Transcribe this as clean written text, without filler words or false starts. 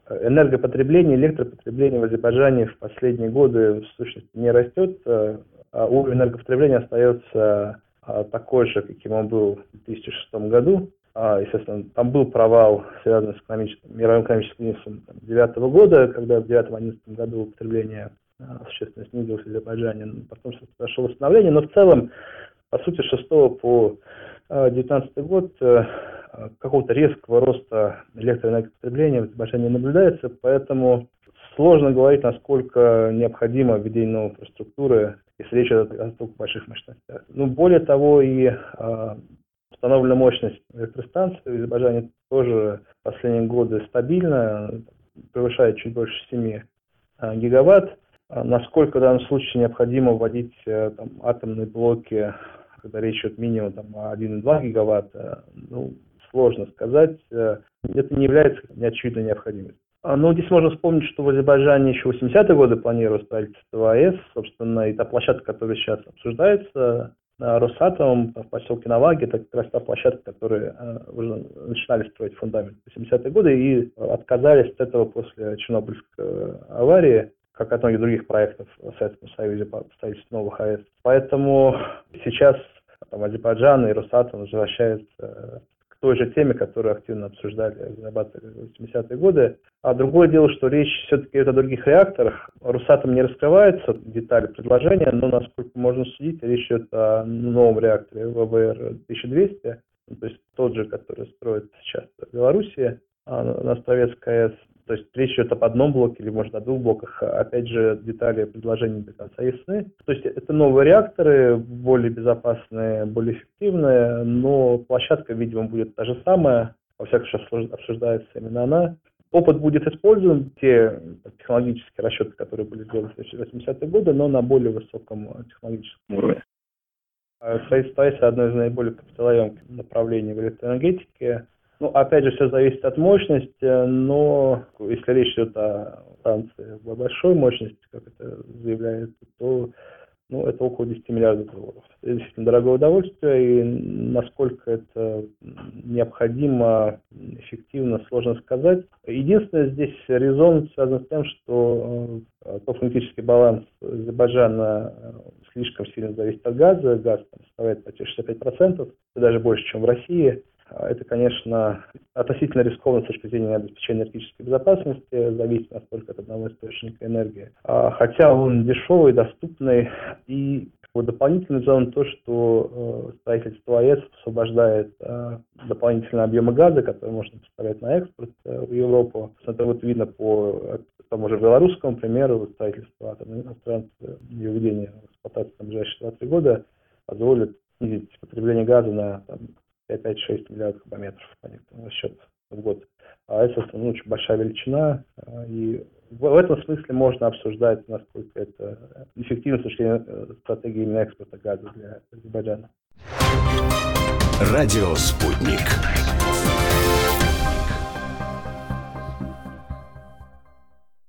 энергопотребление, электропотребление в Азербайджане в последние годы в сущности не растет, а уровень энергопотребления остается такой же, каким он был в 2006 году. Естественно, там был провал, связанный с мировым экономическим кризисом 2009 года, когда в 2009-2011 году потребление существенно снизилось в Азербайджане, потом произошло восстановление, но в целом, по сути, с 6 по 2019 год какого-то резкого роста электроэнергопотребления в Азербайджане не наблюдается, поэтому сложно говорить, насколько необходимо введение новой инфраструктуры, если речь идет о столько больших мощностях. Более того, и установленная мощность электростанций в Азербайджане тоже в последние годы стабильна, превышает чуть больше 7 гигаватт. Насколько в данном случае необходимо вводить атомные блоки, когда речь идет минимум о 1,2 гигаватта, сложно сказать. Это не является неочевидной необходимостью. Здесь можно вспомнить, что в Азербайджане еще в 80-е годы планировалось строительство АЭС, собственно, и та площадка, которая сейчас обсуждается Росатомом в поселке Наваги, это как раз та площадка, которую уже начинали строить фундамент в 80-е годы и отказались от этого после Чернобыльской аварии, как от многих других проектов в Советском Союзе по строительству новых АЭС. Поэтому сейчас Азербайджан и Росатом возвращаются к той же теме, которую активно обсуждали, разрабатывали в 80-е годы. А другое дело, что речь все-таки идет о других реакторах. Росатом не раскрывается детали предложения, но, насколько можно судить, речь идет о новом реакторе ВВР-1200, то есть тот же, который строят сейчас в Беларуси, на Островецкой АЭС. То есть речь идет об одном блоке или, может, о двух блоках. Опять же, детали предложений до конца ясны. То есть это новые реакторы, более безопасные, более эффективные, но площадка, видимо, будет та же самая. Во всяком случае, обсуждается именно она. Опыт будет использован, те технологические расчеты, которые были сделаны в 80-е годы, но на более высоком технологическом уровне. Строительство АЭС – одно из наиболее капиталоемких направлений в электроэнергетике. Опять же, все зависит от мощности, но если речь идет о станции большой мощности, как это заявляется, то это около 10 миллиардов долларов. Это действительно дорогое удовольствие, и насколько это необходимо, эффективно, сложно сказать. Единственное, здесь резон связан с тем, что топло-энергетический баланс Азербайджана слишком сильно зависит от газа. Газ составляет почти 65%, даже больше, чем в России. Это, конечно, относительно рискованно с точки зрения обеспечения энергетической безопасности, зависит насколько от одного источника энергии. Хотя он дешевый, доступный, и дополнительный зон то, что строительство АЭС освобождает дополнительные объемы газа, которые можно поставлять на экспорт в Европу. Это видно по тому же белорусскому примеру, строительство атомной станции и введение в эксплуатацию на ближайшие 2-3 года позволит снизить потребление газа на 5-6 миллиардов кубометров по некоторым расчетам в год. Это очень большая величина, и в этом смысле можно обсуждать, насколько это эффективно с точки зрения стратегии именно экспорта газа для Азербайджана. Радио «Спутник».